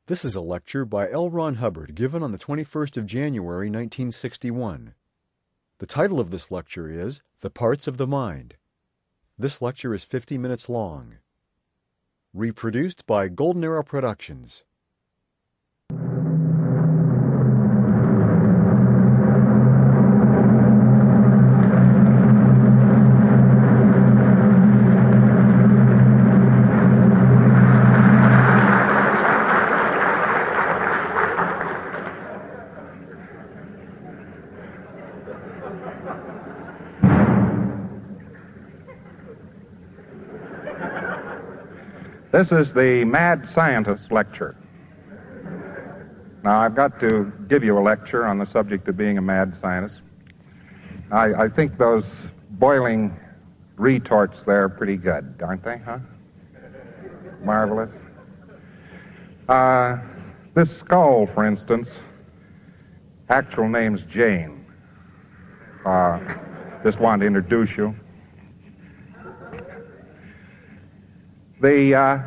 This is a lecture by L. Ron Hubbard given on the 21st of January, 1961. The title of this lecture is The Parts of the Mind. This lecture is 50 minutes long. Reproduced by Golden Arrow Productions. This is the Mad Scientist lecture. Now, I've got to give you a lecture on the subject of being a mad scientist. I think those boiling retorts there are pretty good, aren't they, huh? Marvelous. This skull, for instance, actual name's Jane. Just wanted to introduce you. The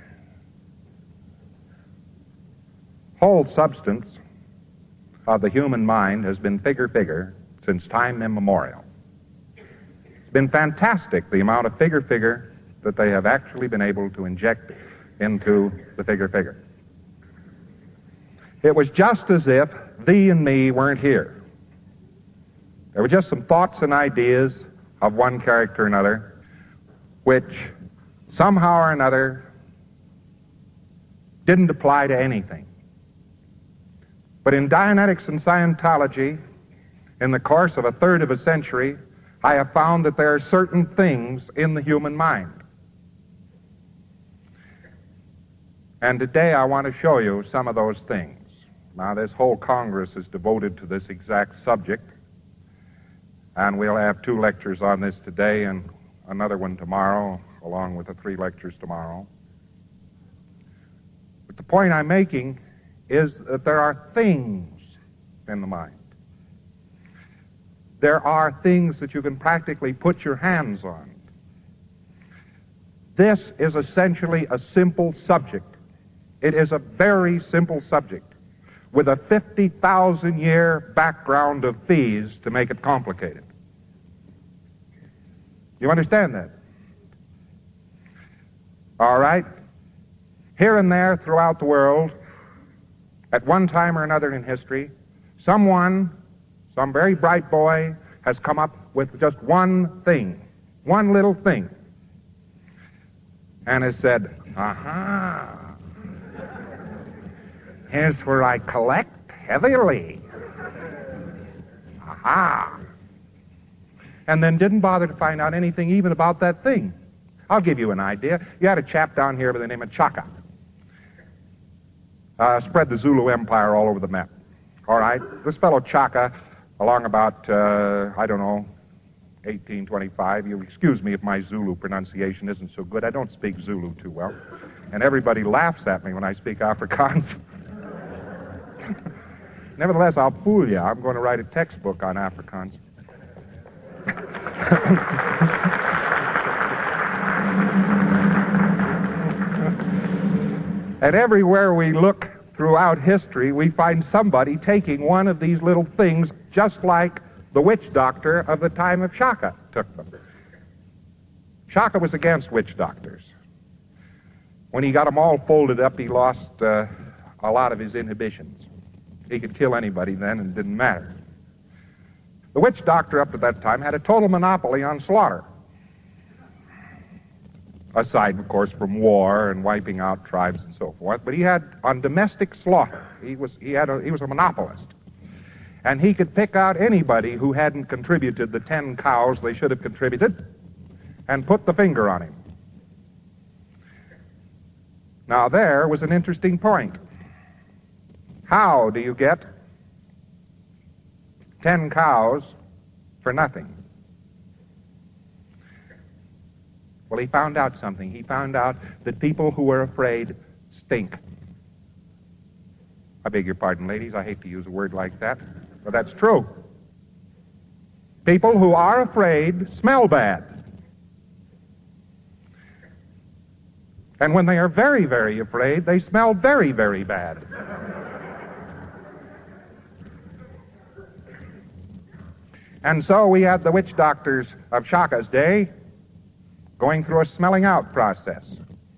whole substance of the human mind has been figure since time immemorial. It's been fantastic, the amount of figure that they have actually been able to inject into the figure. It was just as if thee and me weren't here. There were just some thoughts and ideas of one character or another, which somehow or another didn't apply to anything. But in Dianetics and Scientology, in the course of a third of a century, I have found that there are certain things in the human mind. And today I want to show you some of those things. Now, this whole Congress is devoted to this exact subject, and we'll have 2 lectures on this today and another one tomorrow, along with the 3 lectures tomorrow. But the point I'm making is that there are things in the mind. There are things that you can practically put your hands on. This is essentially a simple subject. It is a very simple subject with a 50,000-year background of fees to make it complicated. You understand that? All right? Here and there throughout the world, at one time or another in history, some very bright boy, has come up with just one thing, one little thing, and has said, aha, here's where I collect heavily. Aha. And then didn't bother to find out anything even about that thing. I'll give you an idea. You had a chap down here by the name of Chaka. Spread the Zulu Empire all over the map. All right? This fellow Chaka, along about, 1825. You'll excuse me if my Zulu pronunciation isn't so good. I don't speak Zulu too well. And everybody laughs at me when I speak Afrikaans. Nevertheless, I'll fool you. I'm going to write a textbook on Afrikaans. And everywhere we look throughout history, we find somebody taking one of these little things, just like the witch doctor of the time of Shaka took them. Shaka was against witch doctors. When he got them all folded up, he lost a lot of his inhibitions. He could kill anybody then, and it didn't matter. The witch doctor up to that time had a total monopoly on slaughter. Aside, of course, from war and wiping out tribes and so forth. But he had, on domestic slaughter, he was a monopolist. And he could pick out anybody who hadn't contributed the 10 cows they should have contributed and put the finger on him. Now there was an interesting point. How do you get 10 cows for nothing? Well, he found out something. He found out that people who are afraid stink. I beg your pardon, ladies. I hate to use a word like that, but that's true. People who are afraid smell bad. And when they are very, very afraid, they smell very, very bad. And so we had the witch doctors of Shaka's day going through a smelling out process.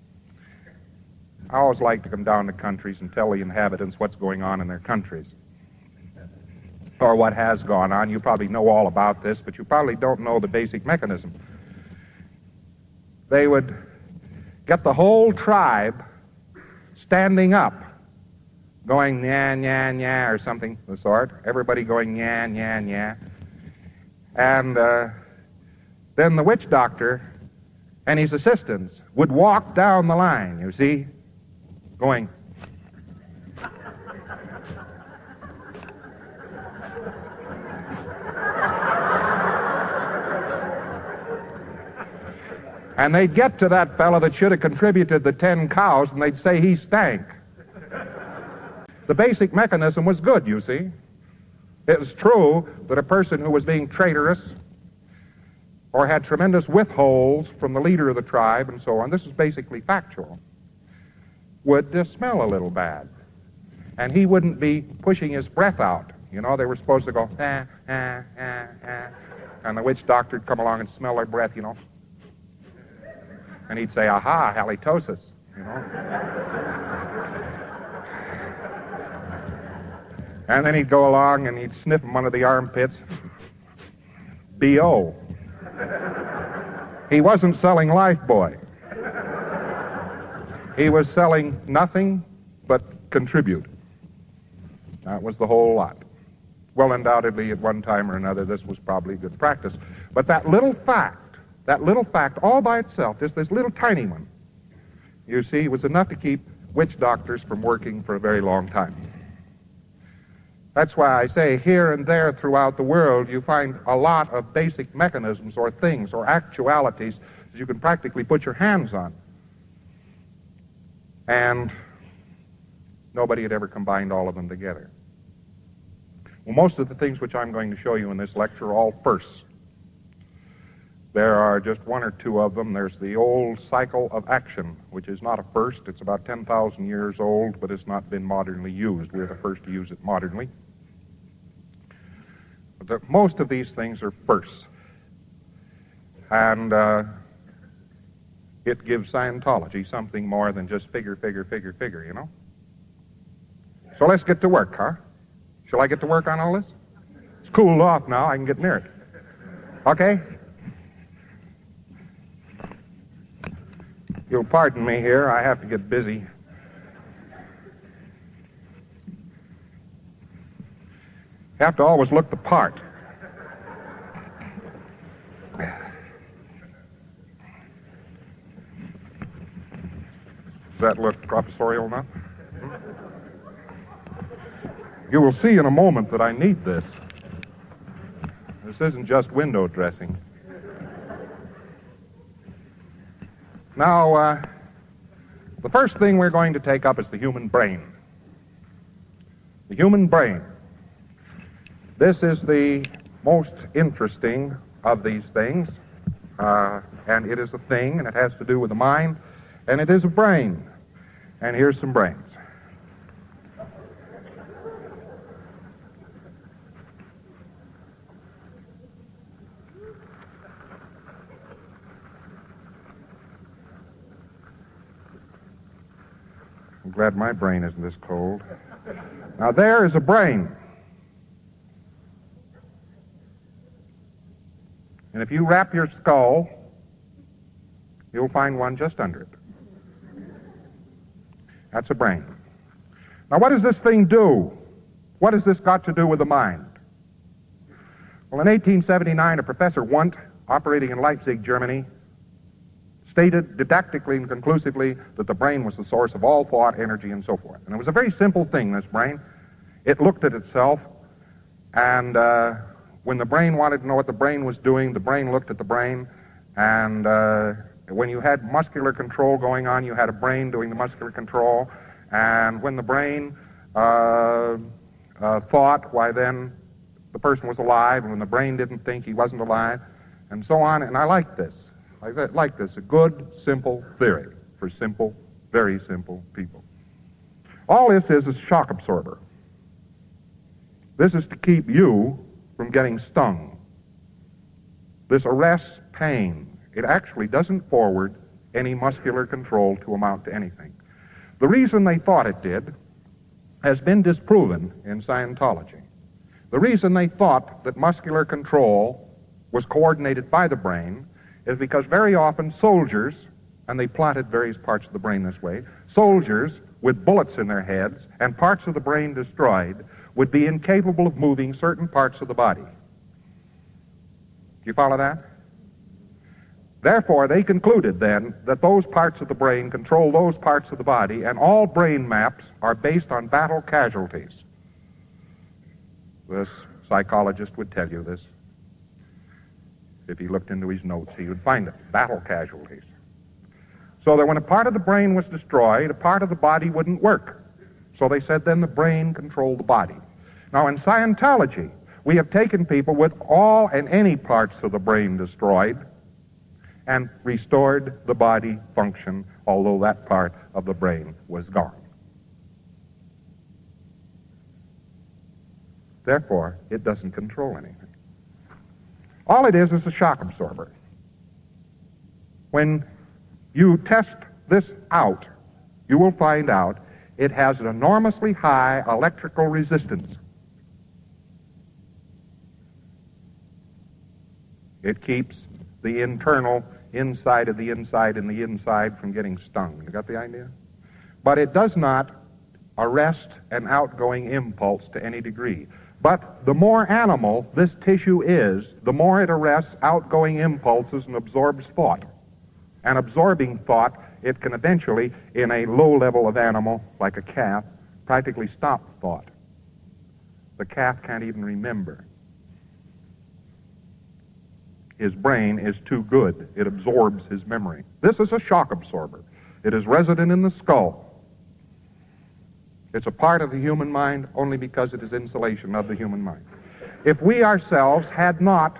I always like to come down to countries and tell the inhabitants what's going on in their countries, or what has gone on. You probably know all about this, but you probably don't know the basic mechanism. They would get the whole tribe standing up, going nya, nya, nya, or something of the sort. Everybody going nya, nya, nya. And then the witch doctor and his assistants would walk down the line, you see, going. And they'd get to that fellow that should have contributed the 10 cows, and they'd say he stank. The basic mechanism was good, you see. It was true that a person who was being traitorous or had tremendous withholds from the leader of the tribe and so on, this is basically factual, would smell a little bad. And he wouldn't be pushing his breath out. You know, they were supposed to go, ah, ah, ah, ah. And the witch doctor would come along and smell their breath, you know. And he'd say, aha, halitosis, you know. And then he'd go along and he'd sniff him under the armpits. B.O. He wasn't selling Lifebuoy. He was selling nothing but contribute. That was the whole lot. Well, undoubtedly, at one time or another, this was probably good practice. But that little fact all by itself, just this little tiny one, you see, was enough to keep witch doctors from working for a very long time. That's why I say here and there throughout the world you find a lot of basic mechanisms or things or actualities that you can practically put your hands on. And nobody had ever combined all of them together. Well, most of the things which I'm going to show you in this lecture are all firsts. There are just one or two of them. There's the old cycle of action, which is not a first. It's about 10,000 years old, but it's not been modernly used. We're the first to use it modernly. But most of these things are firsts. And it gives Scientology something more than just figure, you know? So let's get to work, huh? Shall I get to work on all this? It's cooled off now. I can get near it. Okay? You'll pardon me here. I have to get busy. You have to always look the part. Does that look professorial enough? You will see in a moment that I need this. This isn't just window dressing. Now, the first thing we're going to take up is the human brain. The human brain. This is the most interesting of these things, and it is a thing, and it has to do with the mind, and it is a brain. And here's some brains. I'm glad my brain isn't this cold. Now there is a brain. And if you wrap your skull, you'll find one just under it. That's a brain. Now what does this thing do? What has this got to do with the mind? Well, in 1879, a Professor Wundt, operating in Leipzig, Germany, stated didactically and conclusively that the brain was the source of all thought, energy, and so forth. And it was a very simple thing, this brain. It looked at itself, and when the brain wanted to know what the brain was doing, the brain looked at the brain, and when you had muscular control going on, you had a brain doing the muscular control, and when the brain thought, why then the person was alive, and when the brain didn't think, he wasn't alive, and so on. And I like this. I like this, a good, simple theory. for simple, very simple people. All this is a shock absorber. This is to keep you from getting stung. This arrests pain. It actually doesn't forward any muscular control to amount to anything. The reason they thought it did has been disproven in Scientology. The reason they thought that muscular control was coordinated by the brain is because very often soldiers, and they plotted various parts of the brain this way, soldiers with bullets in their heads and parts of the brain destroyed would be incapable of moving certain parts of the body. Do you follow that? Therefore, they concluded then that those parts of the brain control those parts of the body, and all brain maps are based on battle casualties. This psychologist would tell you this. If he looked into his notes, he would find it. Battle casualties. So that when a part of the brain was destroyed, a part of the body wouldn't work. So they said then the brain controlled the body. Now in Scientology, we have taken people with all and any parts of the brain destroyed and restored the body function, although that part of the brain was gone. Therefore, it doesn't control anything. All it is a shock absorber. When you test this out, you will find out it has an enormously high electrical resistance. It keeps the internal inside of the inside and the inside from getting stung. You got the idea? But it does not arrest an outgoing impulse to any degree. But the more animal this tissue is, the more it arrests outgoing impulses and absorbs thought. And absorbing thought, it can eventually, in a low level of animal, like a calf, practically stop thought. The calf can't even remember. His brain is too good. It absorbs his memory. This is a shock absorber. It is resident in the skull. It's a part of the human mind only because it is insulation of the human mind. If we ourselves had not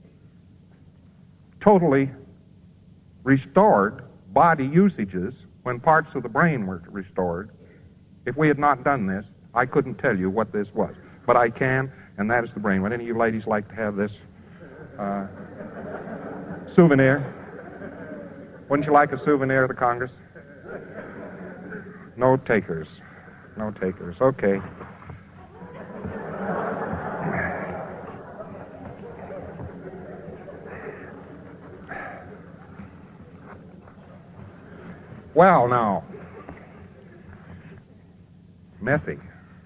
totally restored body usages when parts of the brain were restored, if we had not done this, I couldn't tell you what this was. But I can, and that is the brain. Would any of you ladies like to have this souvenir? Wouldn't you like a souvenir of the Congress? No takers. No takers. Okay. Well, now. Messy.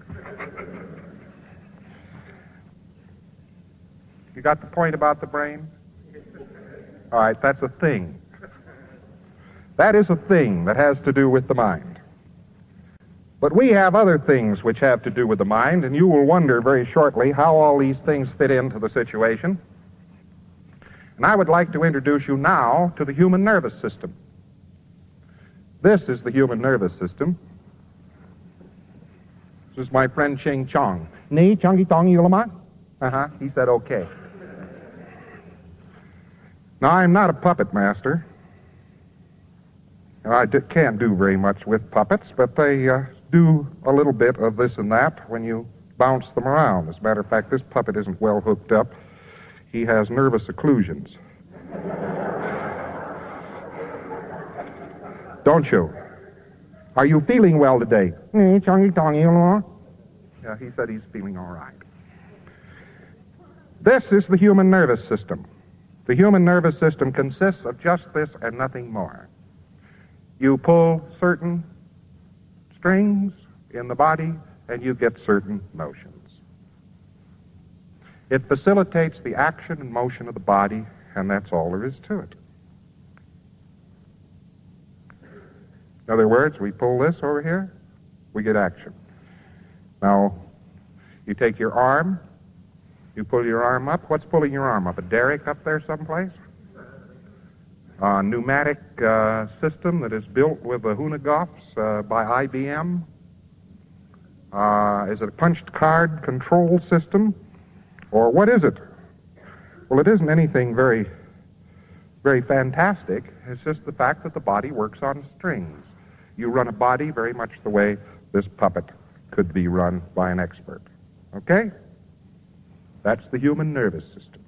You got the point about the brain? All right, that's a thing. That is a thing that has to do with the mind. But we have other things which have to do with the mind, and you will wonder very shortly how all these things fit into the situation. And I would like to introduce you now to the human nervous system. This is the human nervous system. This is my friend Ching Chong. Ni Changi Tong Yulama? He said okay. Now, I'm not a puppet master. I can't do very much with puppets, but they do a little bit of this and that when you bounce them around. As a matter of fact, this puppet isn't well hooked up. He has nervous occlusions. Don't you? Are you feeling well today? Yeah, he said he's feeling all right. This is the human nervous system. The human nervous system consists of just this and nothing more. You pull certain strings in the body and you get certain motions. It facilitates the action and motion of the body, and that's all there is to it. In other words, we pull this over here, we get action. Now, you take your arm, you pull your arm up. What's pulling your arm up? A derrick up there someplace? A pneumatic system that is built with the Hoonagofs by IBM? Is it a punched card control system? Or what is it? Well, it isn't anything very very fantastic. It's just the fact that the body works on strings. You run a body very much the way this puppet could be run by an expert. Okay? That's the human nervous system.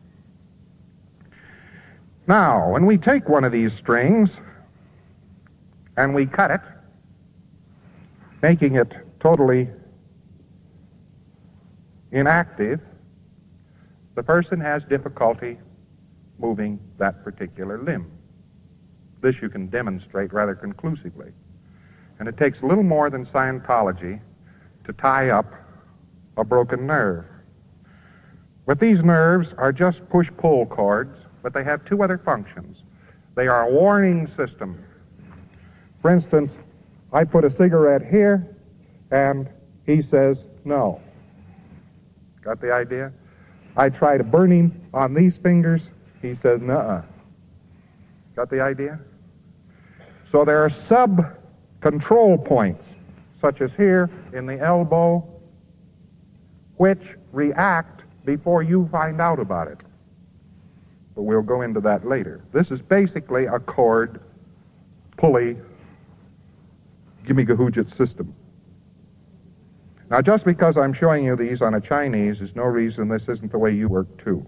Now, when we take one of these strings and we cut it, making it totally inactive, the person has difficulty moving that particular limb. This you can demonstrate rather conclusively. And it takes a little more than Scientology to tie up a broken nerve. But these nerves are just push-pull cords, but they have two other functions. They are a warning system. For instance, I put a cigarette here, and he says no. Got the idea? I try to burn him on these fingers, he says nuh-uh. Got the idea? So there are sub-control points, such as here in the elbow, which react before you find out about it. But we'll go into that later. This is basically a cord, pulley, gimme-gahoojit system. Now, just because I'm showing you these on a Chinese is no reason this isn't the way you work, too.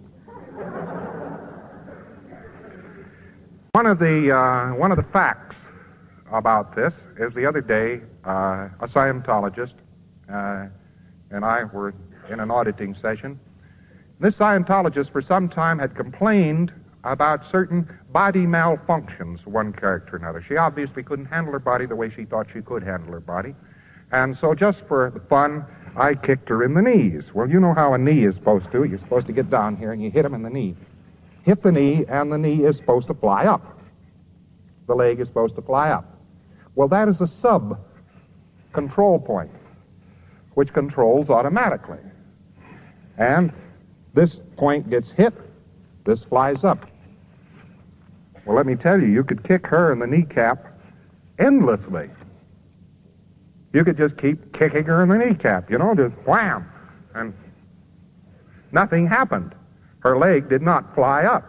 One of the facts about this is the other day, a Scientologist and I were in an auditing session. This Scientologist for some time had complained about certain body malfunctions, one character or another. She obviously couldn't handle her body the way she thought she could handle her body. And so just for the fun, I kicked her in the knees. Well, you know how a knee is supposed to. You're supposed to get down here and you hit him in the knee. Hit the knee, and the knee is supposed to fly up. The leg is supposed to fly up. Well, that is a sub-control point, which controls automatically. And this point gets hit, this flies up. Well, let me tell you, you could kick her in the kneecap endlessly. You could just keep kicking her in the kneecap, just wham, and nothing happened. Her leg did not fly up.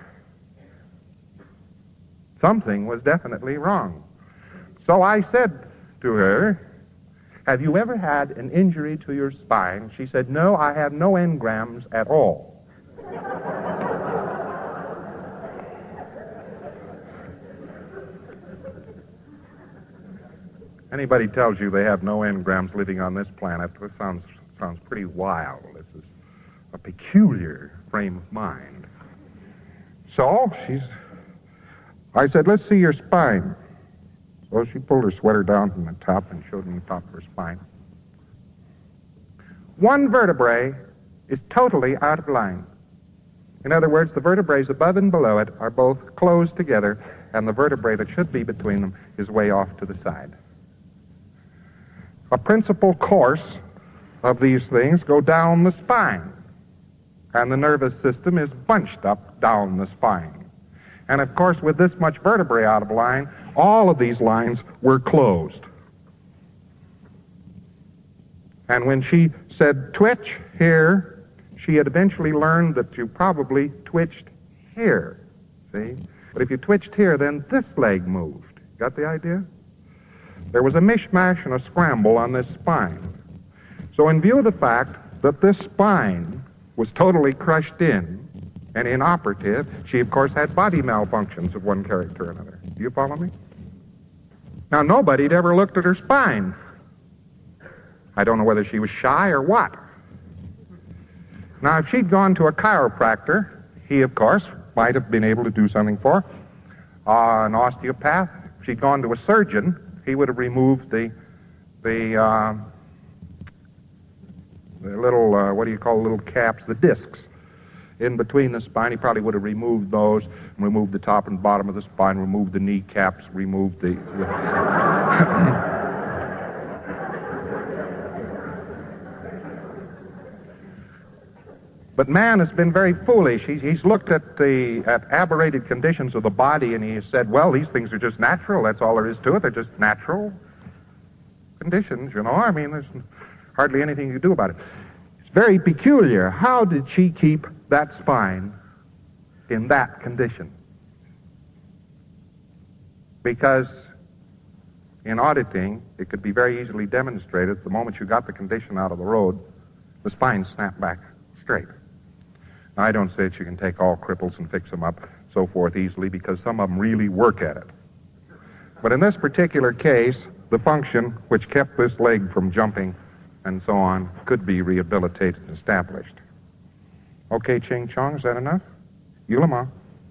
Something was definitely wrong. So I said to her, have you ever had an injury to your spine? She said, no, I have no engrams at all. Anybody tells you they have no engrams living on this planet, this sounds pretty wild. This is a peculiar frame of mind. So I said, let's see your spine. So she pulled her sweater down from the top and showed me the top of her spine. One vertebrae is totally out of line. In other words, the vertebrae above and below it are both closed together, and the vertebrae that should be between them is way off to the side. A principal course of these things go down the spine, and the nervous system is bunched up down the spine. And of course, with this much vertebrae out of line, all of these lines were closed. And when she said twitch here, she had eventually learned that you probably twitched here, see? But if you twitched here, then this leg moved. Got the idea? There was a mishmash and a scramble on this spine. So in view of the fact that this spine was totally crushed in and inoperative, she of course had body malfunctions of one character or another. Do you follow me? Now nobody had ever looked at her spine. I don't know whether she was shy or what. Now if she'd gone to a chiropractor, he of course might have been able to do something for her. An osteopath, if she'd gone to a surgeon, he would have removed the little, what do you call little caps, the discs in between the spine. He probably would have removed those, and removed the top and bottom of the spine, removed the kneecaps, removed the... But man has been very foolish. He's looked at aberrated conditions of the body, and he has said, well, these things are just natural. That's all there is to it. They're just natural conditions, I mean, there's hardly anything you can do about it. It's very peculiar. How did she keep that spine in that condition? Because in auditing, it could be very easily demonstrated the moment you got the condition out of the road, the spine snapped back straight. Now, I don't say that you can take all cripples and fix them up, so forth, easily, because some of them really work at it. But in this particular case, the function which kept this leg from jumping and so on could be rehabilitated and established. Okay, Ching Chong, is that enough? Yulama.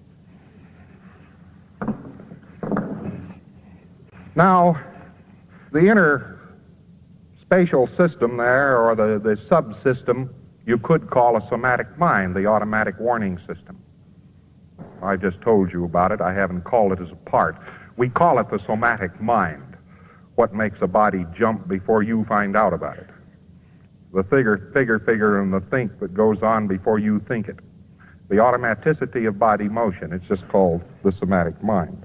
Now, the inner spatial system there, or the subsystem, you could call a somatic mind, the automatic warning system. I just told you about it. I haven't called it as a part. We call it the somatic mind, what makes a body jump before you find out about it. The figure, and the think that goes on before you think it. The automaticity of body motion, it's just called the somatic mind.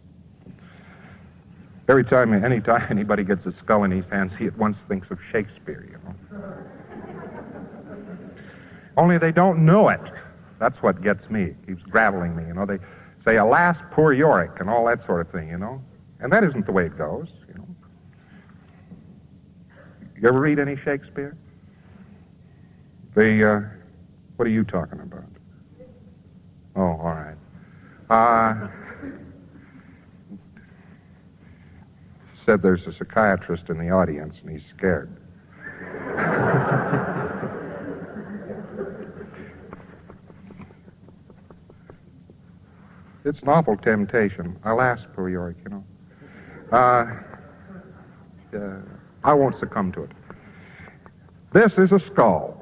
Anytime anybody gets a skull in his hands, he at once thinks of Shakespeare, you know. Only they don't know it. That's what gets me. It keeps graveling me, you know. They say, alas, poor Yorick, and all that sort of thing, you know. And that isn't the way it goes, you know. You ever read any Shakespeare? What are you talking about? Oh, all right. Said there's a psychiatrist in the audience, and he's scared. It's an awful temptation. Alas, poor Yorick, you know. I won't succumb to it. This is a skull.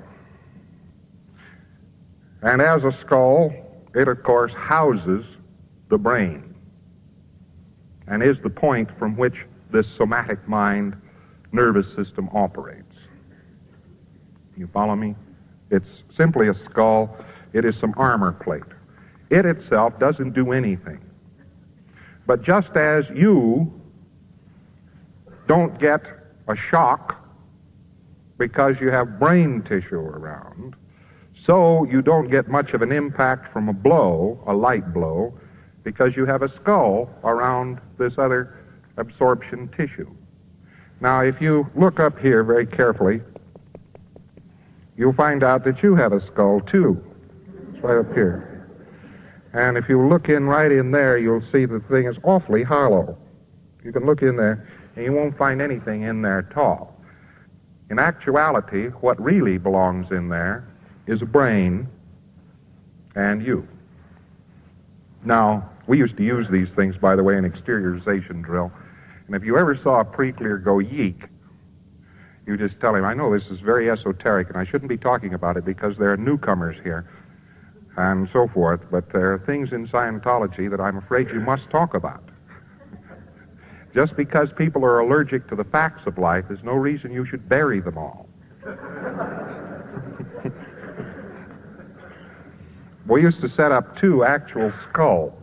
And as a skull, it, of course, houses the brain and is the point from which this somatic mind nervous system operates. You follow me? It's simply a skull. It is some armor plate. It itself doesn't do anything. But just as you don't get a shock because you have brain tissue around, so you don't get much of an impact from a blow, a light blow, because you have a skull around this other absorption tissue. Now, if you look up here very carefully, you'll find out that you have a skull, too. It's right up here. And if you look right in there, you'll see the thing is awfully hollow. You can look in there, and you won't find anything in there at all. In actuality, what really belongs in there is a brain and you. Now, we used to use these things, by the way, in exteriorization drill. And if you ever saw a pre-clear go yeek, you just tell him, I know this is very esoteric, and I shouldn't be talking about it because there are newcomers here, and so forth, but there are things in Scientology that I'm afraid you must talk about. Just because people are allergic to the facts of life is no reason you should bury them all. We used to set up 2 actual skulls.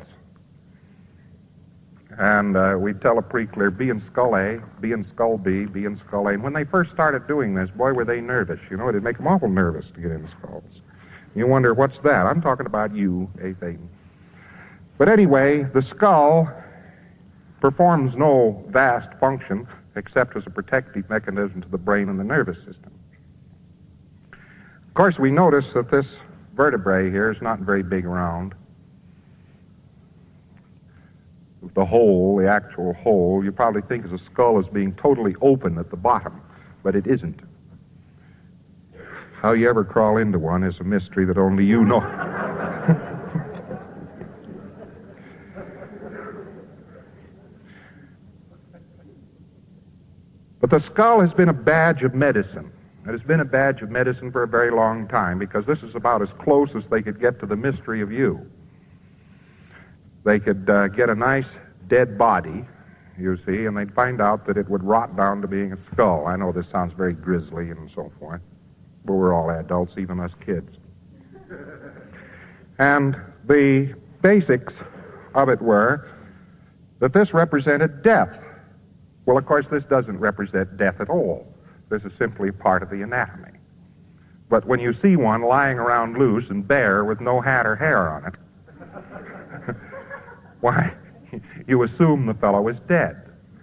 And we'd tell a pre-clear, be in skull A, be in skull B, be in skull A. And when they first started doing this, boy, were they nervous. You know, it'd make them awful nervous to get in skulls. You wonder, what's that? I'm talking about you, a thing. But anyway, the skull performs no vast function except as a protective mechanism to the brain and the nervous system. Of course, we notice that this vertebrae here is not very big around. The hole, the actual hole, you probably think of the skull as being totally open at the bottom, but it isn't. How you ever crawl into one is a mystery that only you know. But the skull has been a badge of medicine. It has been a badge of medicine for a very long time because this is about as close as they could get to the mystery of you. They could get a nice dead body, you see, and they'd find out that it would rot down to being a skull. I know this sounds very grisly and so forth, but we're all adults, even us kids. And the basics of it were that this represented death. Well, of course, this doesn't represent death at all. This is simply part of the anatomy. But when you see one lying around loose and bare with no hat or hair on it, why, you assume the fellow is dead.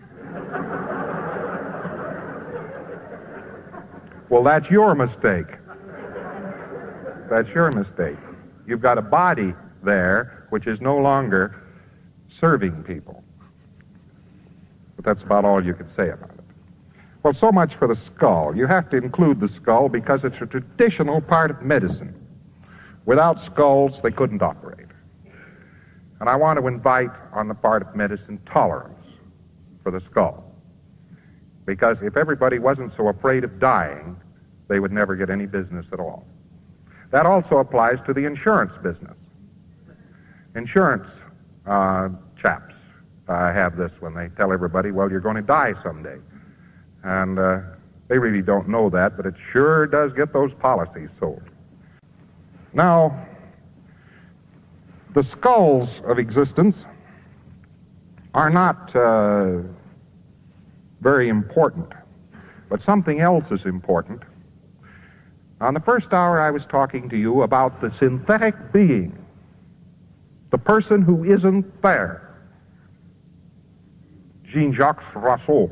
Well, that's your mistake. That's your mistake. You've got a body there which is no longer serving people. But that's about all you can say about it. Well, so much for the skull. You have to include the skull because it's a traditional part of medicine. Without skulls, they couldn't operate. And I want to invite on the part of medicine tolerance for the skull. Because if everybody wasn't so afraid of dying, they would never get any business at all. That also applies to the insurance business. Insurance chaps have this when they tell everybody, well, you're going to die someday. And they really don't know that, but it sure does get those policies sold. Now, the skulls of existence are not very important, but something else is important. On the first hour, I was talking to you about the synthetic being, the person who isn't there, Jean-Jacques Rousseau,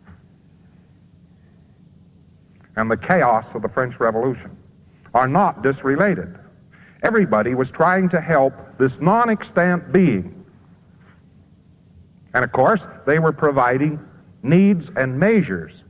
and the chaos of the French Revolution are not disrelated. Everybody was trying to help this non-extant being. And of course, they were providing needs and measures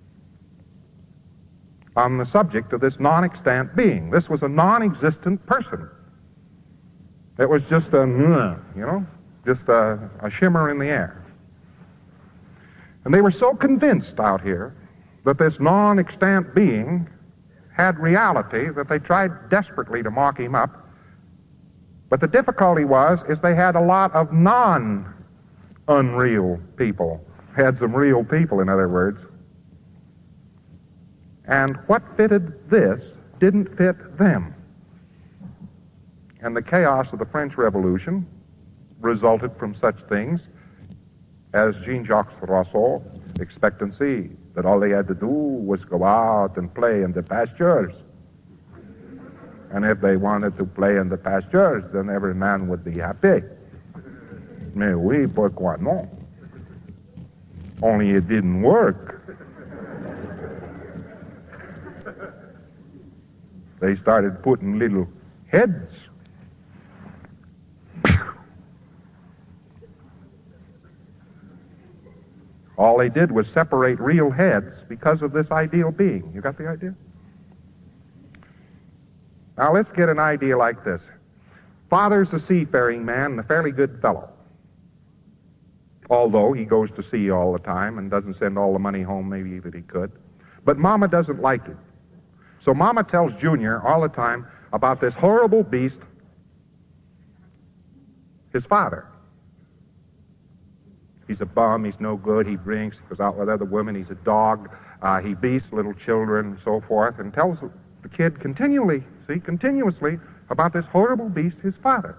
on the subject of this non-extant being. This was a non-existent person. It was just just a shimmer in the air. And they were so convinced out here that this non-extant being had reality that they tried desperately to mock him up. But the difficulty is they had a lot of non-unreal people. Had some real people, in other words. And what fitted this didn't fit them. And the chaos of the French Revolution resulted from such things as Jean-Jacques Rousseau, expectancy, that all they had to do was go out and play in the pastures. And if they wanted to play in the pastures, then every man would be happy. Mais oui, pourquoi non? Only it didn't work. They started putting little heads. All they did was separate real heads because of this ideal being. You got the idea? Now let's get an idea like this. Father's a seafaring man and a fairly good fellow. Although he goes to sea all the time and doesn't send all the money home maybe that he could. But Mama doesn't like him. So Mama tells Junior all the time about this horrible beast, his father. He's a bum, he's no good, he drinks, he goes out with other women, he's a dog, he beats little children and so forth, and tells the kid continuously about this horrible beast, his father.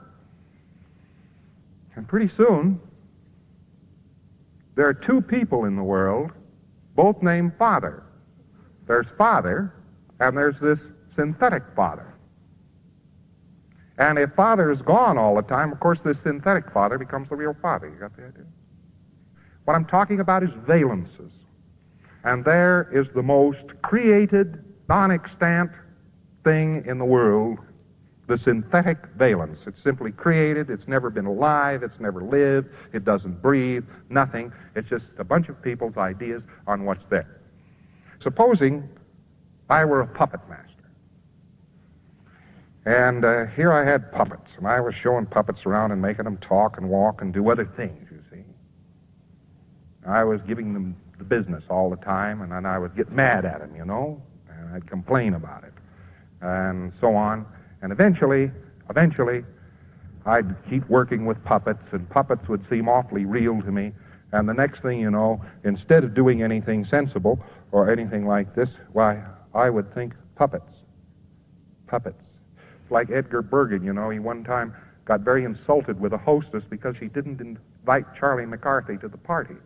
And pretty soon, there are two people in the world, both named Father. There's Father, and there's this synthetic father. And if Father is gone all the time, of course this synthetic father becomes the real father. You got the idea? What I'm talking about is valences. And there is the most created, non-extant thing in the world, the synthetic valence. It's simply created, it's never been alive, it's never lived, it doesn't breathe, nothing. It's just a bunch of people's ideas on what's there. Supposing I were a puppet master. And here I had puppets, and I was showing puppets around and making them talk and walk and do other things, you see. I was giving them the business all the time, and then I would get mad at them, and I'd complain about it, and so on. And eventually, I'd keep working with puppets, and puppets would seem awfully real to me. And the next thing you know, instead of doing anything sensible or anything like this, why, I would think puppets. Like Edgar Bergen, he one time got very insulted with a hostess because she didn't invite Charlie McCarthy to the party.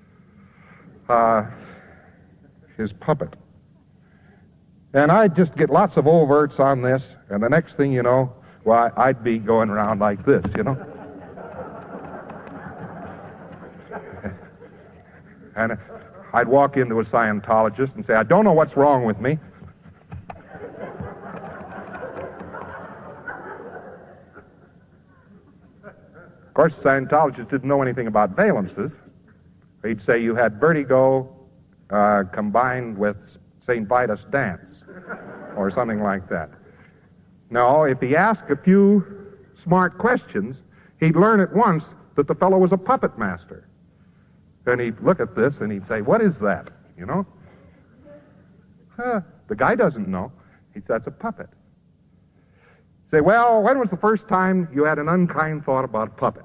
His puppet. And I'd just get lots of overts on this, and the next thing you know, I'd be going around like this, And I'd walk into a Scientologist and say, I don't know what's wrong with me. Of course, the Scientologist didn't know anything about valences. He'd say you had vertigo combined with St. Vitus dance or something like that. No, if he asked a few smart questions, he'd learn at once that the fellow was a puppet master. Then he'd look at this and he'd say, what is that? You know? The guy doesn't know. He says, that's a puppet. Say, well, when was the first time you had an unkind thought about a puppet?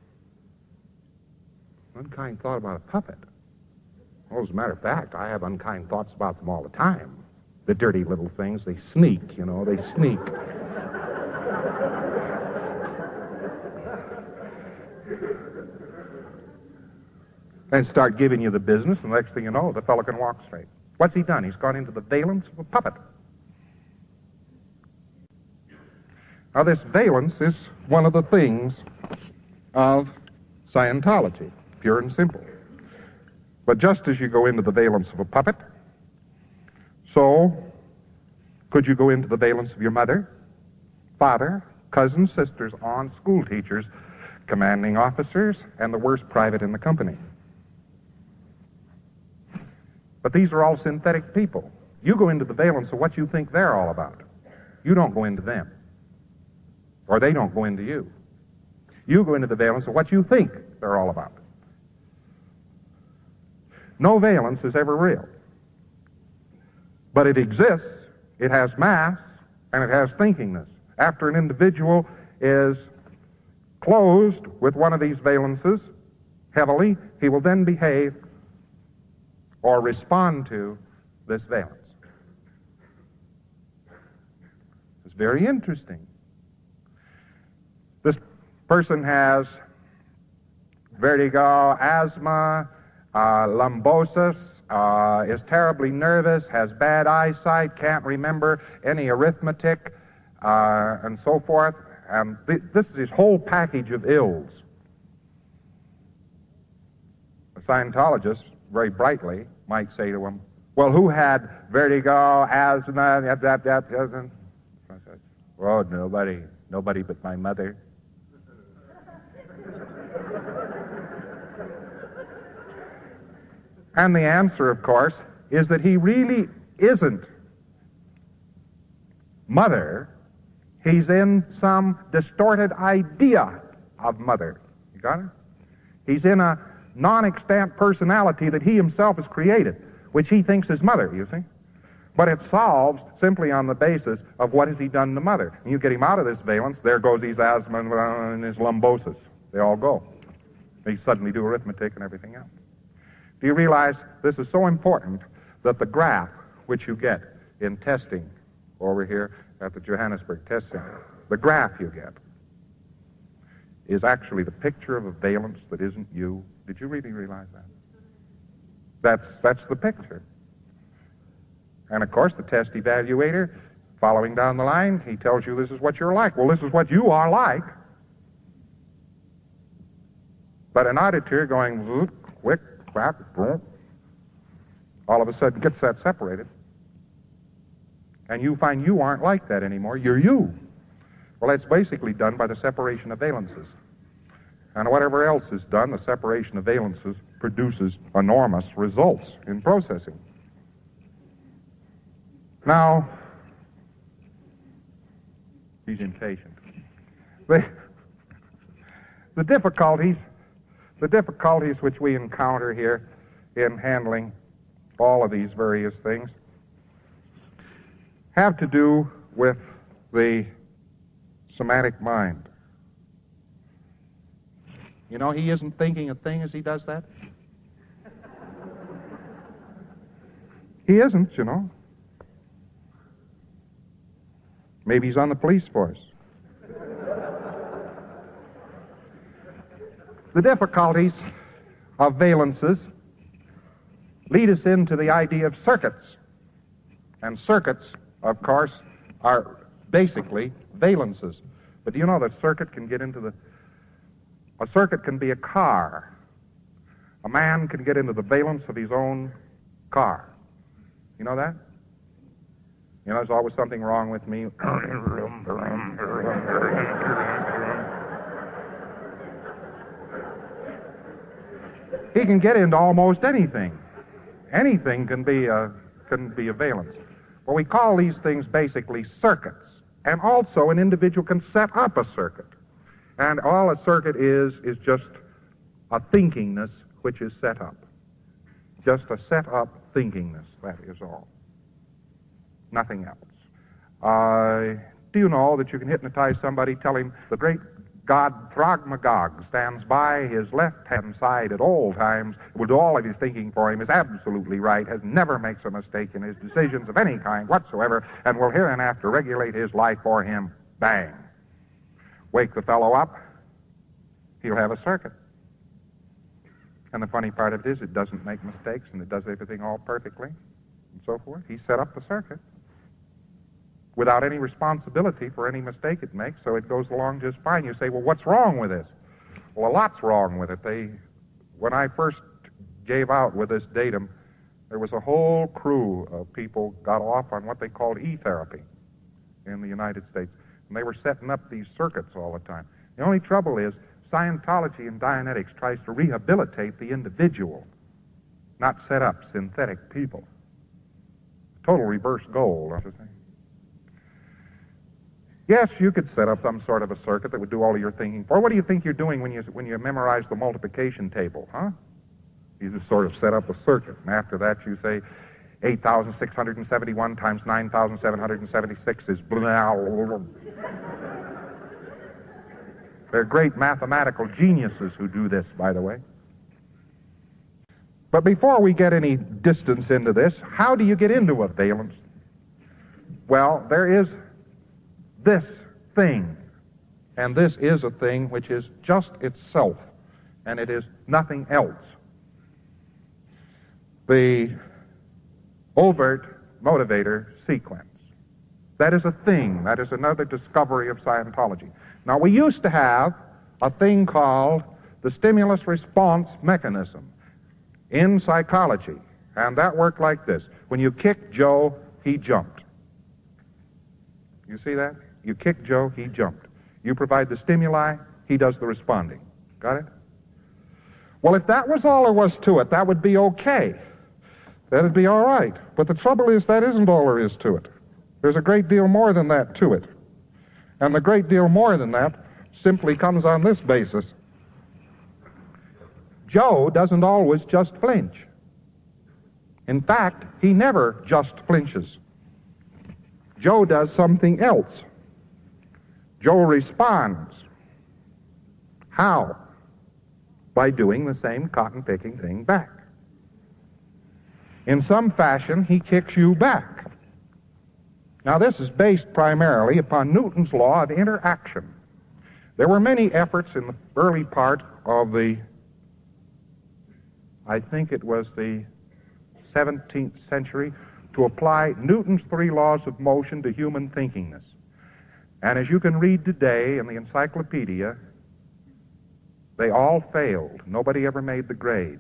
Unkind thought about a puppet? Well, as a matter of fact, I have unkind thoughts about them all the time. The dirty little things, they sneak, you know, they sneak. And start giving you the business, and the next thing you know, the fellow can walk straight. What's he done? He's gone into the valence of a puppet. Now, this valence is one of the things of Scientology, pure and simple. But just as you go into the valence of a puppet, so could you go into the valence of your mother, father, cousins, sisters, aunts, school teachers, commanding officers, and the worst private in the company. But these are all synthetic people. You go into the valence of what you think they're all about. You don't go into them. Or they don't go into you. You go into the valence of what you think they're all about. No valence is ever real. But it exists, it has mass, and it has thinkingness. After an individual is closed with one of these valences heavily, he will then behave or respond to this valence. It's very interesting. This person has vertigo, asthma, lumbosis, is terribly nervous, has bad eyesight, can't remember any arithmetic, and so forth. And this is his whole package of ills. A Scientologist, very brightly, might say to him, well, who had vertigo, asthma, that? Oh, nobody but my mother. And the answer, of course, is that he really isn't mother. He's in some distorted idea of mother. You got it? He's in a non-extant personality that he himself has created, which he thinks is mother, you see. But it's solved simply on the basis of what has he done to mother. And you get him out of this valence, there goes his asthma and his lumbosis. They all go. They suddenly do arithmetic and everything else. Do you realize this is so important that the graph which you get in testing over here at the Johannesburg Test Center, the graph you get is actually the picture of a valence that isn't you? Did you really realize that? That's the picture. And of course the test evaluator, following down the line, he tells you this is what you're like. Well, this is what you are like. But an auditor going whoop, quick, quack, boom, all of a sudden gets that separated. And you find you aren't like that anymore. You're you. Well, that's basically done by the separation of valences. And whatever else is done, the separation of valences produces enormous results in processing. Now, he's impatient. The difficulties which we encounter here in handling all of these various things have to do with the somatic mind. You know, he isn't thinking a thing as he does that. He isn't, you know. Maybe he's on the police force. The difficulties of valences lead us into the idea of circuits. And circuits, of course, are basically valences. But do you know that a circuit can get into a circuit can be a car. A man can get into the valence of his own car. You know that? You know, there's always something wrong with me. He can get into almost anything. Anything can be a valence. Well, we call these things basically circuits. And also an individual can set up a circuit. And all a circuit is just a thinkingness which is set up. Just a set up thinkingness, that is all. Nothing else. Do you know that you can hypnotize somebody, tell him the great god Throg-Magog stands by his left-hand side at all times, will do all of his thinking for him, is absolutely right, has never makes a mistake in his decisions of any kind whatsoever, and will hereinafter regulate his life for him. Bang. Wake the fellow up, he'll have a circuit. And the funny part of it is it doesn't make mistakes and it does everything all perfectly and so forth. He set up the circuit without any responsibility for any mistake it makes, so it goes along just fine. You say, well, what's wrong with this? Well, a lot's wrong with it. When I first gave out with this datum, there was a whole crew of people got off on what they called e-therapy in the United States, and they were setting up these circuits all the time. The only trouble is Scientology and Dianetics tries to rehabilitate the individual, not set up synthetic people. Total reverse goal, don't you think? Yes, you could set up some sort of a circuit that would do all of your thinking for. What do you think you're doing when you memorize the multiplication table, huh? You just sort of set up a circuit, and after that you say 8,671 times 9,776 is blah. They're great mathematical geniuses who do this, by the way. But before we get any distance into this, how do you get into a valence? Well, there is this thing, and this is a thing which is just itself, and it is nothing else. The overt motivator sequence. That is a thing. That is another discovery of Scientology. Now, we used to have a thing called the stimulus response mechanism in psychology, and that worked like this. When you kicked Joe, he jumped. You see that? You kick Joe, he jumped. You provide the stimuli, he does the responding. Got it? Well, if that was all there was to it, that would be okay. That'd be all right. But the trouble is that isn't all there is to it. There's a great deal more than that to it. And the great deal more than that simply comes on this basis. Joe doesn't always just flinch. In fact, he never just flinches. Joe does something else. Joe responds. How? By doing the same cotton-picking thing back. In some fashion, he kicks you back. Now, this is based primarily upon Newton's law of interaction. There were many efforts in the early part of I think it was the 17th century, to apply Newton's three laws of motion to human thinkingness. And as you can read today in the encyclopedia, they all failed. Nobody ever made the grade.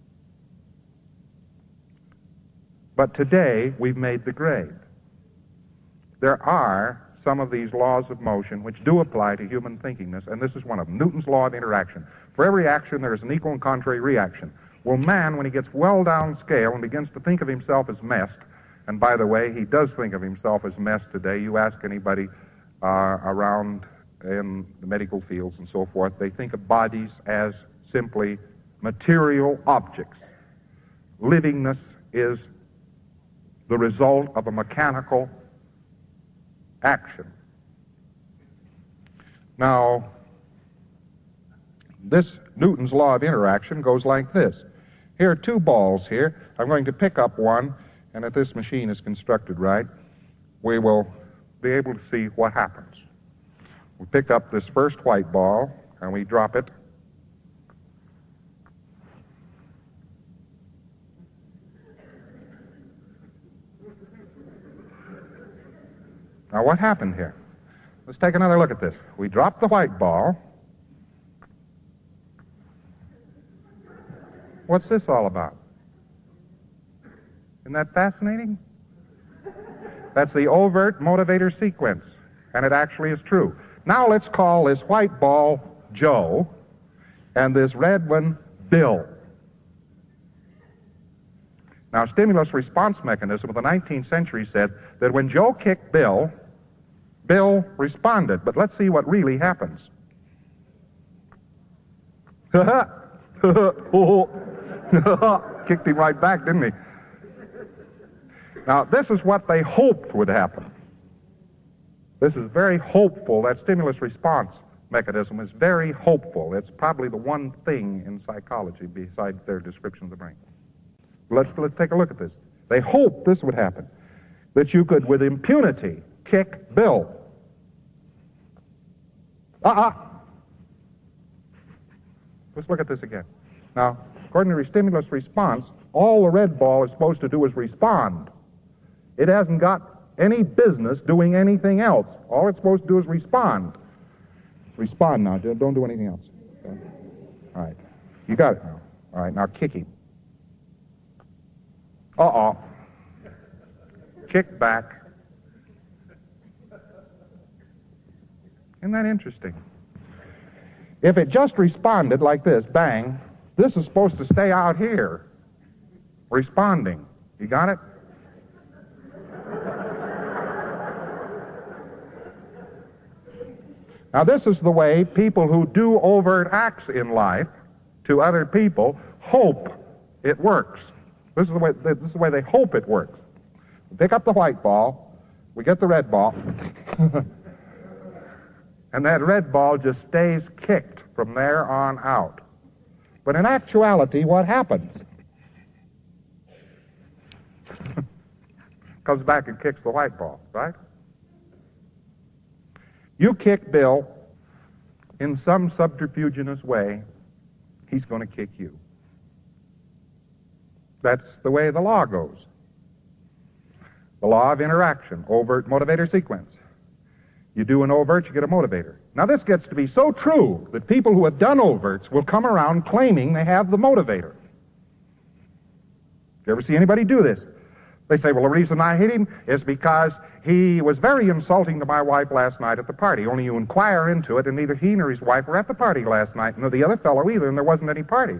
But today, we've made the grade. There are some of these laws of motion which do apply to human thinkingness, and this is one of them. Newton's law of interaction. For every action, there is an equal and contrary reaction. Well, man, when he gets well down scale and begins to think of himself as messed, and by the way, he does think of himself as messed today. You ask anybody around in the medical fields and so forth, they think of bodies as simply material objects. Livingness is the result of a mechanical action. Now, this Newton's law of interaction goes like this. Here are two balls here. I'm going to pick up one, and if this machine is constructed right, we will be able to see what happens. We pick up this first white ball, and we drop it. Now, what happened here? Let's take another look at this. We drop the white ball. What's this all about? Isn't that fascinating? That's the overt motivator sequence, and it actually is true. Now let's call this white ball Joe and this red one Bill. Now, stimulus response mechanism of the 19th century said that when Joe kicked Bill, Bill responded. But let's see what really happens. Kicked him right back, didn't he? Now, this is what they hoped would happen. This is very hopeful. That stimulus response mechanism is very hopeful. It's probably the one thing in psychology besides their description of the brain. Let's take a look at this. They hoped this would happen, that you could, with impunity, kick Bill. Let's look at this again. Now, according to stimulus response, all the red ball is supposed to do is respond. It hasn't got any business doing anything else. All it's supposed to do is respond. Respond now. Don't do anything else. Okay? All right. You got it now. All right. Now kick him. Kick back. Isn't that interesting? If it just responded like this, bang, this is supposed to stay out here, responding. You got it? Now, this is the way people who do overt acts in life to other people hope it works. This is the way they hope it works. We pick up the white ball, we get the red ball, and that red ball just stays kicked from there on out. But in actuality, what happens? Comes back and kicks the white ball, right? You kick Bill in some subterfuginous way, he's going to kick you. That's the way the law goes. The law of interaction, overt motivator sequence. You do an overt, you get a motivator. Now this gets to be so true that people who have done overts will come around claiming they have the motivator. You ever see anybody do this? They say, well, the reason I hit him is because he was very insulting to my wife last night at the party. Only you inquire into it, and neither he nor his wife were at the party last night, nor the other fellow either, and there wasn't any party.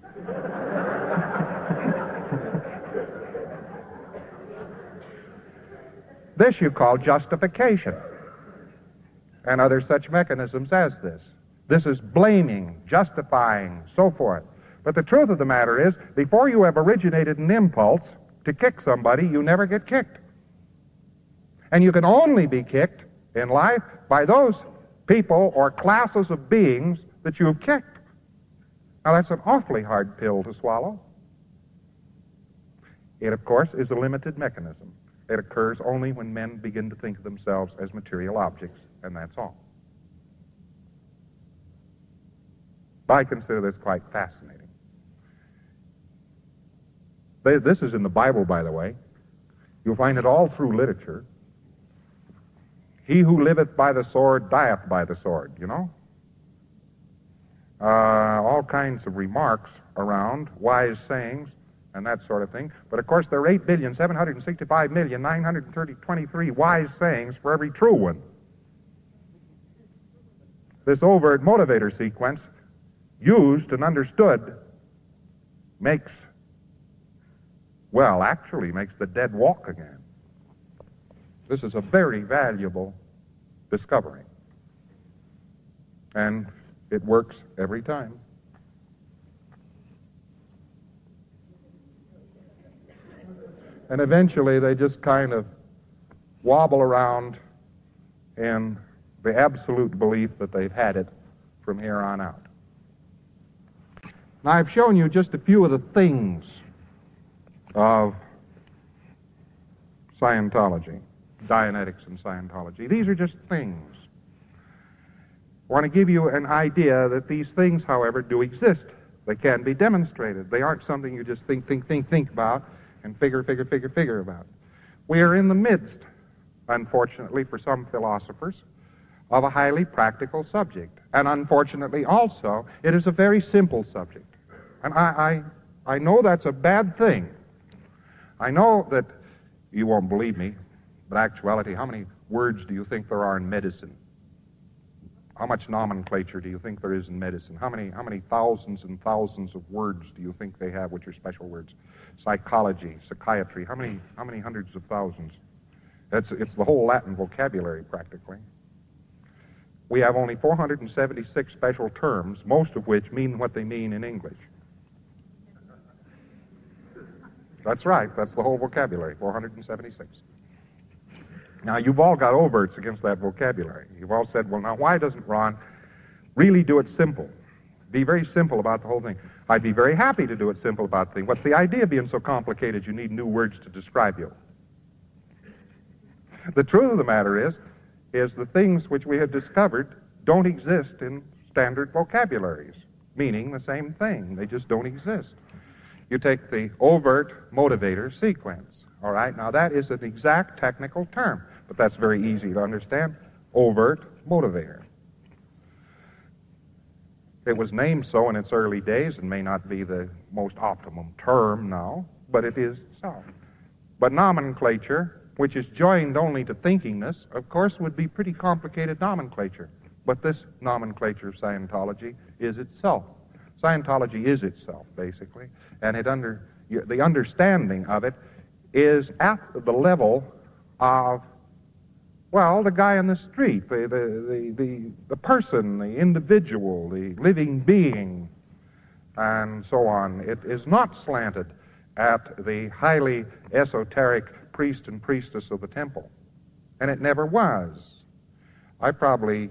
This you call justification, and other such mechanisms as this. This is blaming, justifying, so forth. But the truth of the matter is, before you have originated an impulse to kick somebody, you never get kicked. And you can only be kicked in life by those people or classes of beings that you've kicked. Now that's an awfully hard pill to swallow. It, of course, is a limited mechanism. It occurs only when men begin to think of themselves as material objects, and that's all. I consider this quite fascinating. This is in the Bible, by the way. You'll find it all through literature. He who liveth by the sword dieth by the sword, you know? All kinds of remarks around, wise sayings, and that sort of thing. But of course, there are 8,765,923 wise sayings for every true one. This overt motivator sequence, used and understood, actually makes the dead walk again. This is a very valuable discovery. And it works every time. And eventually they just kind of wobble around in the absolute belief that they've had it from here on out. Now I've shown you just a few of the things of Scientology, Dianetics and Scientology. These are just things. I want to give you an idea that these things, however, do exist. They can be demonstrated. They aren't something you just think about and figure about. We are in the midst, unfortunately for some philosophers, of a highly practical subject. And unfortunately also, it is a very simple subject. And I I know that's a bad thing. I know that you won't believe me, but actuality, how many words do you think there are in medicine? How much nomenclature do you think there is in medicine? How many thousands and thousands of words do you think they have, which are special words? Psychology, psychiatry, how many hundreds of thousands? It's the whole Latin vocabulary, practically. We have only 476 special terms, most of which mean what they mean in English. That's right, that's the whole vocabulary, 476. Now, you've all got overts against that vocabulary. You've all said, well, now, why doesn't Ron really do it simple? Be very simple about the whole thing. I'd be very happy to do it simple about the thing. What's the idea of being so complicated you need new words to describe you? The truth of the matter is the things which we have discovered don't exist in standard vocabularies, meaning the same thing. They just don't exist. You take the overt motivator sequence, all right? Now, that is an exact technical term, but that's very easy to understand. Overt motivator. It was named so in its early days and may not be the most optimum term now, but it is so. But nomenclature, which is joined only to thinkingness, of course, would be pretty complicated nomenclature. But this nomenclature of Scientology is itself. Scientology is itself, basically, and the understanding of it is at the level of, well, the guy in the street, the person, the individual, the living being, and so on. It is not slanted at the highly esoteric priest and priestess of the temple, and it never was. I probably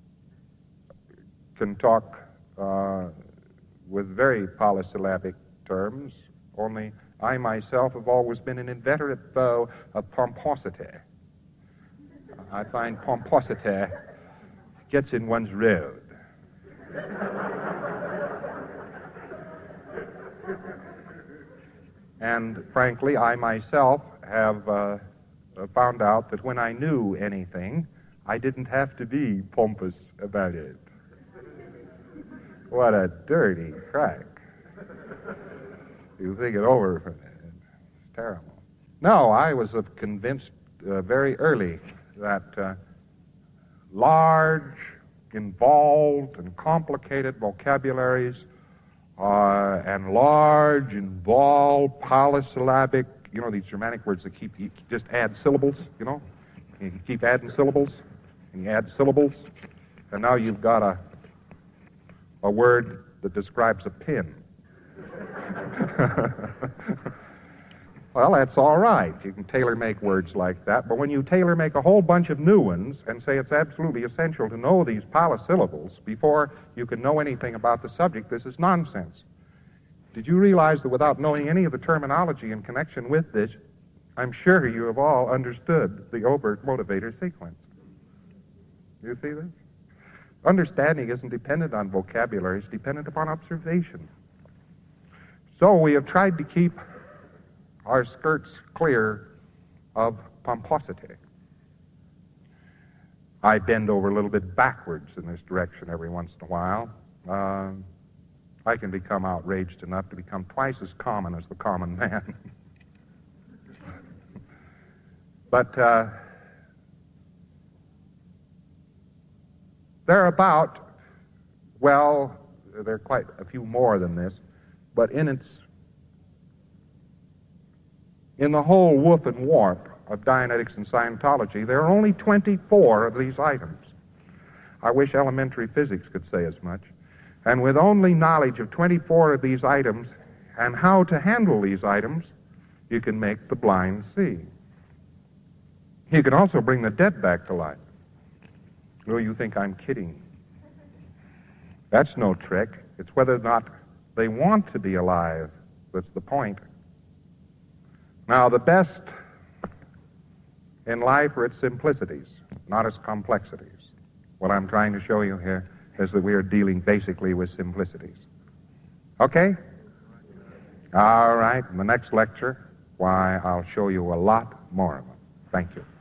can talk with very polysyllabic terms, only I myself have always been an inveterate foe of pomposity. I find pomposity gets in one's road. And frankly, I myself have found out that when I knew anything, I didn't have to be pompous about it. What a dirty crack. You think it over from it. It's terrible. No, I was convinced very early that large, involved, and complicated vocabularies and large, involved, polysyllabic, you know, these Germanic words that you just add syllables, you know? You keep adding syllables, and you add syllables, and now you've got a word that describes a pin. Well, that's all right. You can tailor-make words like that, but when you tailor-make a whole bunch of new ones and say it's absolutely essential to know these polysyllables before you can know anything about the subject, this is nonsense. Did you realize that without knowing any of the terminology in connection with this, I'm sure you have all understood the overt motivator sequence? You see this? Understanding isn't dependent on vocabulary, it's dependent upon observation. So we have tried to keep our skirts clear of pomposity. I bend over a little bit backwards in this direction every once in a while. I can become outraged enough to become twice as common as the common man. But they're about, well, there are quite a few more than this, but in the whole woof and warp of Dianetics and Scientology, there are only 24 of these items. I wish elementary physics could say as much. And with only knowledge of 24 of these items and how to handle these items, you can make the blind see. You can also bring the dead back to life. Oh, you think I'm kidding. That's no trick. It's whether or not they want to be alive that's the point. Now, the best in life are its simplicities, not its complexities. What I'm trying to show you here is that we are dealing basically with simplicities. Okay? All right. In the next lecture, why, I'll show you a lot more of them. Thank you.